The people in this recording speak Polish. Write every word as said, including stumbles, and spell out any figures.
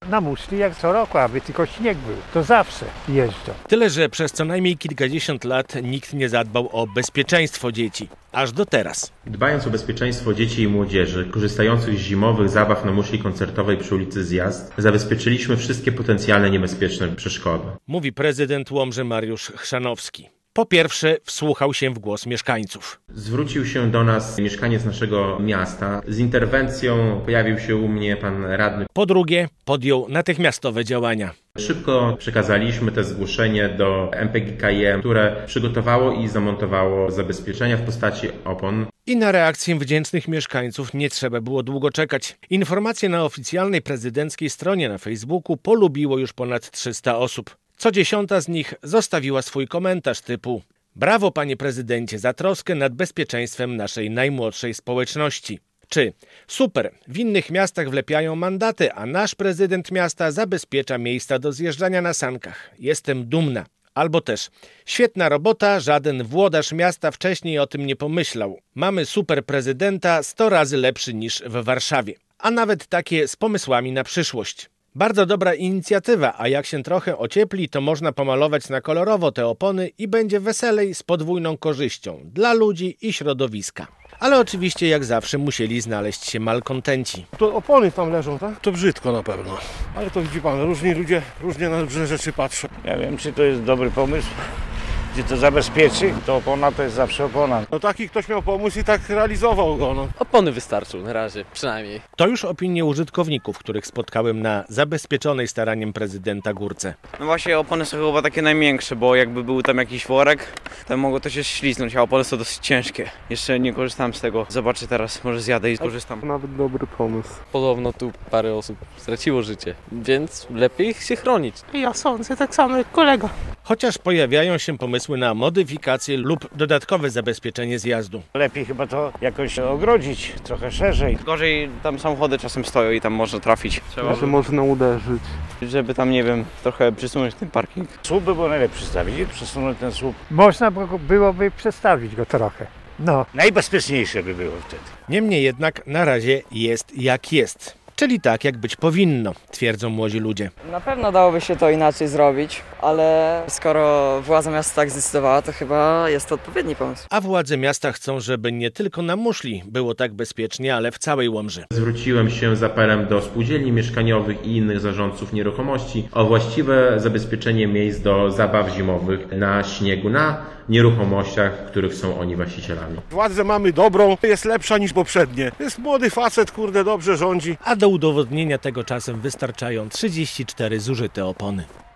na muszli jak co roku, aby tylko śnieg był. To zawsze jeżdżą. Tyle, że przez co najmniej kilkadziesiąt lat nikt nie zadbał o bezpieczeństwo dzieci. Aż do teraz. Dbając o bezpieczeństwo dzieci i młodzieży korzystających z zimowych zabaw na muszli koncertowej przy ulicy Zjazd, zabezpieczyliśmy wszystkie potencjalnie niebezpieczne przeszkody. Mówi prezydent Łomży Mariusz Chrzanowski. Po pierwsze, wsłuchał się w głos mieszkańców. Zwrócił się do nas mieszkaniec naszego miasta. Z interwencją pojawił się u mnie pan radny. Po drugie, podjął natychmiastowe działania. Szybko przekazaliśmy te zgłoszenie do M P G K I M, które przygotowało i zamontowało zabezpieczenia w postaci opon. I na reakcję wdzięcznych mieszkańców nie trzeba było długo czekać. Informacje na oficjalnej prezydenckiej stronie na Facebooku polubiło już ponad trzysta osób. Co dziesiąta z nich zostawiła swój komentarz typu: brawo, panie prezydencie, za troskę nad bezpieczeństwem naszej najmłodszej społeczności. Czy super, w innych miastach wlepiają mandaty, a nasz prezydent miasta zabezpiecza miejsca do zjeżdżania na sankach. Jestem dumna. Albo też świetna robota, żaden włodarz miasta wcześniej o tym nie pomyślał. Mamy super prezydenta, sto razy lepszy niż w Warszawie. A nawet takie z pomysłami na przyszłość. Bardzo dobra inicjatywa, a jak się trochę ociepli, to można pomalować na kolorowo te opony i będzie weselej z podwójną korzyścią dla ludzi i środowiska. Ale oczywiście jak zawsze musieli znaleźć się malkontenci. To opony tam leżą, tak? To brzydko na pewno. Ale to widzi pan, różni ludzie różnie na różne rzeczy patrzą. Ja wiem, czy to jest dobry pomysł, czy to zabezpieczy, to opona to jest zawsze opona. No taki ktoś miał pomysł i tak realizował go. No. Opony wystarczą na razie, przynajmniej. To już opinie użytkowników, których spotkałem na zabezpieczonej staraniem prezydenta górce. No właśnie opony są chyba takie najmiększe, bo jakby był tam jakiś worek, to mogło to się śliznąć, a opony są dosyć ciężkie. Jeszcze nie korzystałem z tego. Zobaczę teraz, może zjadę i skorzystam. Nawet dobry pomysł. Podobno tu parę osób straciło życie, więc lepiej się chronić. Ja sądzę tak samo jak kolega. Chociaż pojawiają się pomysły na modyfikację lub dodatkowe zabezpieczenie zjazdu. Lepiej chyba to jakoś ogrodzić, trochę szerzej. Gorzej tam samochody czasem stoją i tam można trafić. Trzeba, Że można uderzyć. żeby tam, nie wiem, trochę przysunąć ten parking. Słup by było najlepiej przedstawić, przesunąć ten słup. Można by- byłoby przestawić go trochę. No. Najbezpieczniejsze by było wtedy. Niemniej jednak na razie jest jak jest. Czyli tak, jak być powinno, twierdzą młodzi ludzie. Na pewno dałoby się to inaczej zrobić, ale skoro władza miasta tak zdecydowała, to chyba jest to odpowiedni pomysł. A władze miasta chcą, żeby nie tylko na muszli było tak bezpiecznie, ale w całej Łomży. Zwróciłem się z apelem do spółdzielni mieszkaniowych i innych zarządców nieruchomości o właściwe zabezpieczenie miejsc do zabaw zimowych na śniegu, na nieruchomościach, których są oni właścicielami. Władzę mamy dobrą, jest lepsza niż poprzednie. Jest młody facet, kurde, dobrze rządzi. A do udowodnienia tego czasem wystarczają trzydzieści cztery zużyte opony.